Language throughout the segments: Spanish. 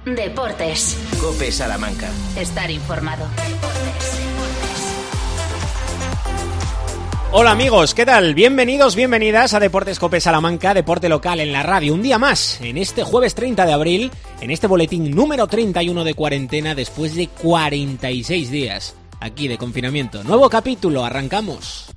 Deportes. COPE Salamanca. Estar informado. Hola amigos, ¿qué tal? Bienvenidos, bienvenidas a Deportes COPE Salamanca, deporte local en la radio. Un día más, en este jueves 30 de abril, en este boletín número 31 de cuarentena, después de 46 días aquí de confinamiento. Nuevo capítulo, arrancamos.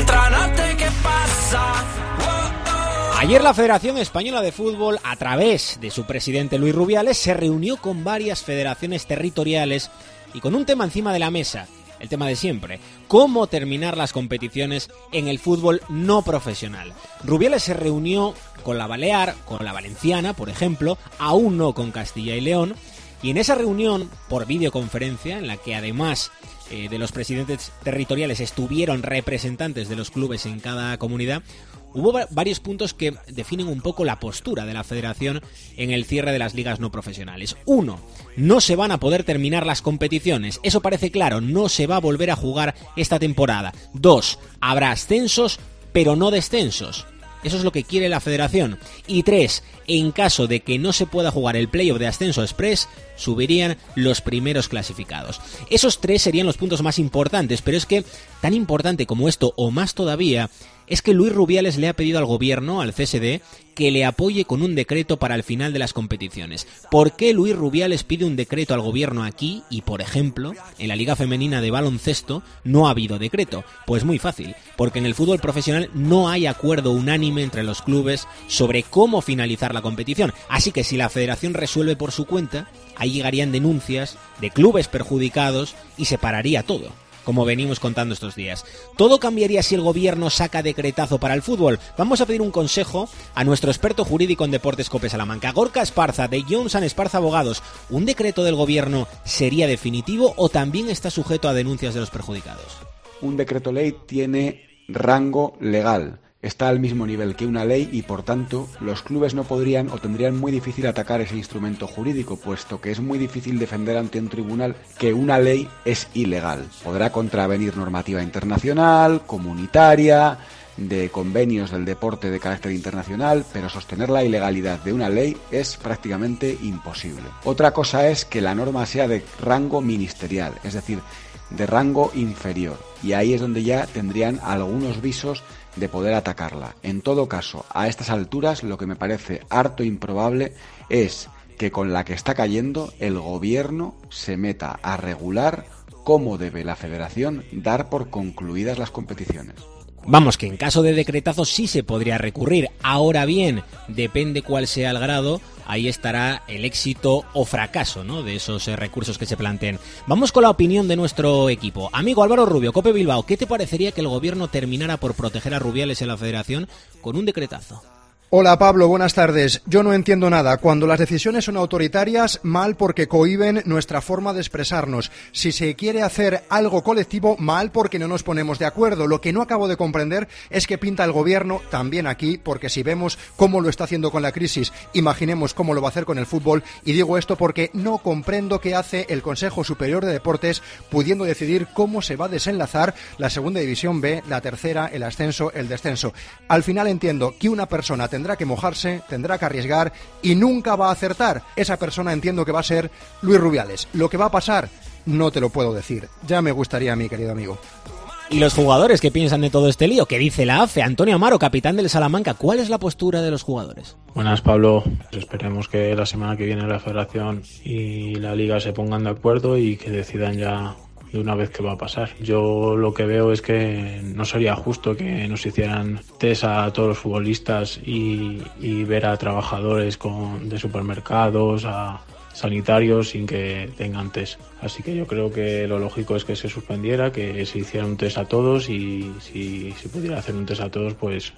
Ayer la Federación Española de Fútbol, a través de su presidente Luis Rubiales, se reunió con varias federaciones territoriales y con un tema encima de la mesa. El tema de siempre, cómo terminar las competiciones en el fútbol no profesional. Rubiales se reunió con la Balear, con la Valenciana, por ejemplo, aún no con Castilla y León, y en esa reunión, por videoconferencia, en la que además de los presidentes territoriales estuvieron representantes de los clubes en cada comunidad, hubo varios puntos que definen un poco la postura de la federación en el cierre de las ligas no profesionales. 1. No se van a poder terminar las competiciones. Eso parece claro, no se va a volver a jugar esta temporada. 2. Habrá ascensos, pero no descensos. Eso es lo que quiere la federación. Y 3. En caso de que no se pueda jugar el playoff de ascenso express, subirían los primeros clasificados. Esos 3 serían los puntos más importantes, pero es que tan importante como esto, o más todavía, es que Luis Rubiales le ha pedido al gobierno, al CSD, que le apoye con un decreto para el final de las competiciones. ¿Por qué Luis Rubiales pide un decreto al gobierno aquí y, por ejemplo, en la Liga Femenina de Baloncesto no ha habido decreto? Pues muy fácil, porque en el fútbol profesional no hay acuerdo unánime entre los clubes sobre cómo finalizar la competición. Así que si la federación resuelve por su cuenta, ahí llegarían denuncias de clubes perjudicados y se pararía todo, como venimos contando estos días. ¿Todo cambiaría si el gobierno saca decretazo para el fútbol? Vamos a pedir un consejo a nuestro experto jurídico en Deportes COPE Salamanca, Gorka Esparza, de Jones & Esparza Abogados. ¿Un decreto del gobierno sería definitivo o también está sujeto a denuncias de los perjudicados? Un decreto ley tiene rango legal. Está al mismo nivel que una ley y, por tanto, los clubes no podrían o tendrían muy difícil atacar ese instrumento jurídico, puesto que es muy difícil defender ante un tribunal que una ley es ilegal. Podrá contravenir normativa internacional, comunitaria, de convenios del deporte de carácter internacional, pero sostener la ilegalidad de una ley es prácticamente imposible. Otra cosa es que la norma sea de rango ministerial, es decir, de rango inferior, y ahí es donde ya tendrían algunos visos de poder atacarla. En todo caso, a estas alturas lo que me parece harto improbable es que con la que está cayendo el gobierno se meta a regular cómo debe la federación dar por concluidas las competiciones. Vamos, que en caso de decretazo sí se podría recurrir. Ahora bien, depende cuál sea el grado, ahí estará el éxito o fracaso, ¿no?, de esos recursos que se planteen. Vamos con la opinión de nuestro equipo. Amigo Álvaro Rubio, COPE Bilbao, ¿qué te parecería que el gobierno terminara por proteger a Rubiales en la federación con un decretazo? Hola Pablo, buenas tardes. Yo no entiendo nada. Cuando las decisiones son autoritarias, mal porque cohíben nuestra forma de expresarnos. Si se quiere hacer algo colectivo, mal porque no nos ponemos de acuerdo. Lo que no acabo de comprender es que pinta el gobierno también aquí, porque si vemos cómo lo está haciendo con la crisis, imaginemos cómo lo va a hacer con el fútbol. Y digo esto porque no comprendo qué hace el Consejo Superior de Deportes pudiendo decidir cómo se va a desenlazar la segunda división B, la tercera, el ascenso, el descenso. Al final entiendo que una persona tendrá que mojarse, tendrá que arriesgar y nunca va a acertar. Esa persona entiendo que va a ser Luis Rubiales. Lo que va a pasar, no te lo puedo decir. Ya me gustaría a mí, querido amigo. ¿Y los jugadores qué piensan de todo este lío? ¿Qué dice la AFE? Antonio Amaro, capitán del Salamanca, ¿cuál es la postura de los jugadores? Buenas, Pablo. Esperemos que la semana que viene la Federación y la Liga se pongan de acuerdo y que decidan ya de una vez qué va a pasar. Yo lo que veo es que no sería justo que nos hicieran test a todos los futbolistas y ver a trabajadores de supermercados, a sanitarios sin que tengan test. Así que yo creo que lo lógico es que se suspendiera, que se hiciera un test a todos y si se pudiera hacer un test a todos pues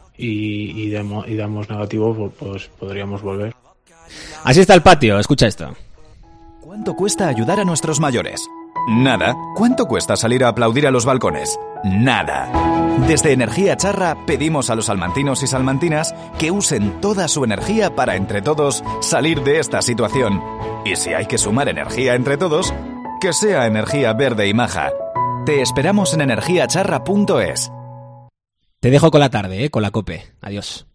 y damos negativo, pues podríamos volver. Así está el patio, escucha esto. ¿Cuánto cuesta ayudar a nuestros mayores? Nada. ¿Cuánto cuesta salir a aplaudir a los balcones? Nada. Desde Energía Charra pedimos a los salmantinos y salmantinas que usen toda su energía para entre todos salir de esta situación. Y si hay que sumar energía entre todos, que sea energía verde y maja. Te esperamos en energiacharra.es. Te dejo con la tarde, con la COPE. Adiós.